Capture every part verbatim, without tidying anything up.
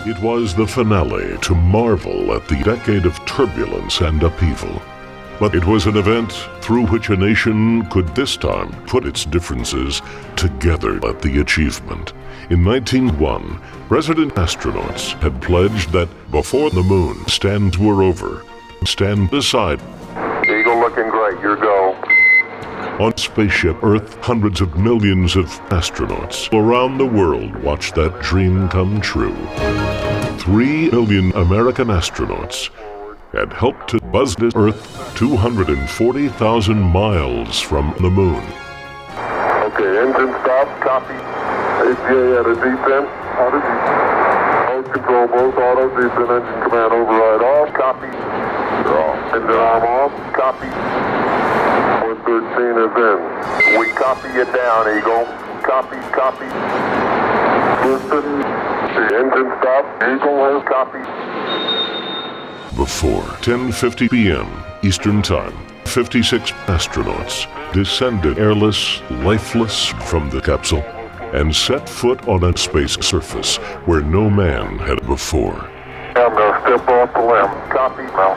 It was the finale to marvel at the decade of turbulence and upheaval. But it was an event through which a nation could this time put its differences together at the achievement. In nineteen oh one, President astronauts had pledged that before the moon stands were over, stand aside. Eagle looking great, your go. On Spaceship Earth, hundreds of millions of astronauts around the world watched that dream come true. Three million American astronauts had helped to buzz this Earth two hundred forty thousand miles from the moon. Okay, engine stop, copy. A P A at a descent, auto descent. Mode control, both auto descent, engine command override off, copy. You're off. Engine arm off, copy. one thirteen is in. We copy you down, Eagle. Copy, copy. Listen. The engine stop, Eagle has copy. Before ten fifty p.m. Eastern Time, fifty-six astronauts descended airless, lifeless from the capsule and set foot on a space surface where no man had before. I'm going to step off the limb. Copy, Mel.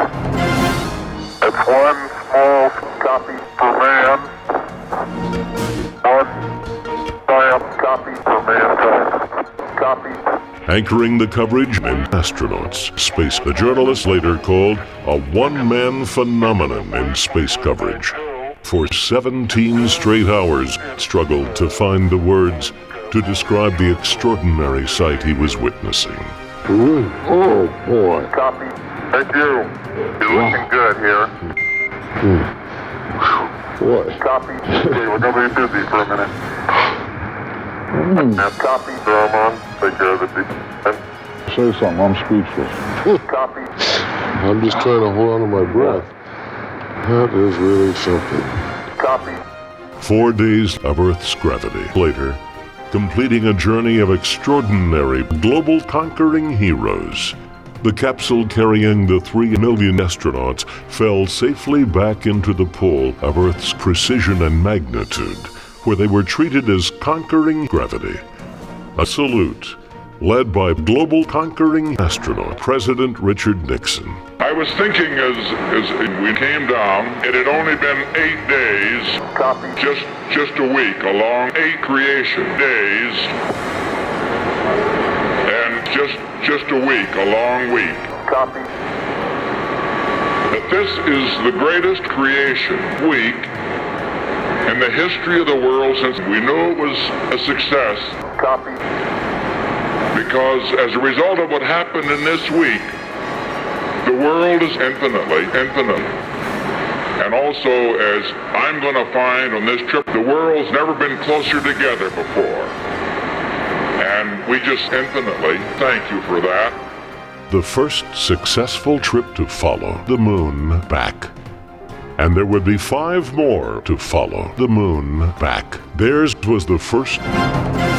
It's one small copy per man. One giant copy per man. Copy. Anchoring the coverage and astronauts, space the journalists later called a one-man phenomenon in space coverage. For seventeen straight hours, struggled to find the words to describe the extraordinary sight he was witnessing. Ooh, oh boy. Copy. Thank you. You're looking good here. Mm. Boy. Copy. Okay, we're going to be busy for a minute. Mm. Now copy. Arm on. Take care of the descent. Say something, I'm speechless. Copy. I'm just trying to hold on to my breath. That is really something. Copy. Four days of Earth's gravity later, completing a journey of extraordinary global conquering heroes. The capsule carrying the three million astronauts fell safely back into the pool of Earth's precision and magnitude, where they were treated as conquering gravity. A salute, led by global conquering astronaut President Richard Nixon. I was thinking as, as we came down, it had only been eight days, Copy. just just a week, a long eight creation days, and just just a week, a long week. Copy. That this is the greatest creation week in the history of the world since we knew it was a success. Copy. Because as a result of what happened in this week, the world is infinitely, infinite. And also, as I'm going to find on this trip, the world's never been closer together before. And we just infinitely thank you for that. The first successful trip to follow the moon back. And there would be five more to follow the moon back. Theirs was the first...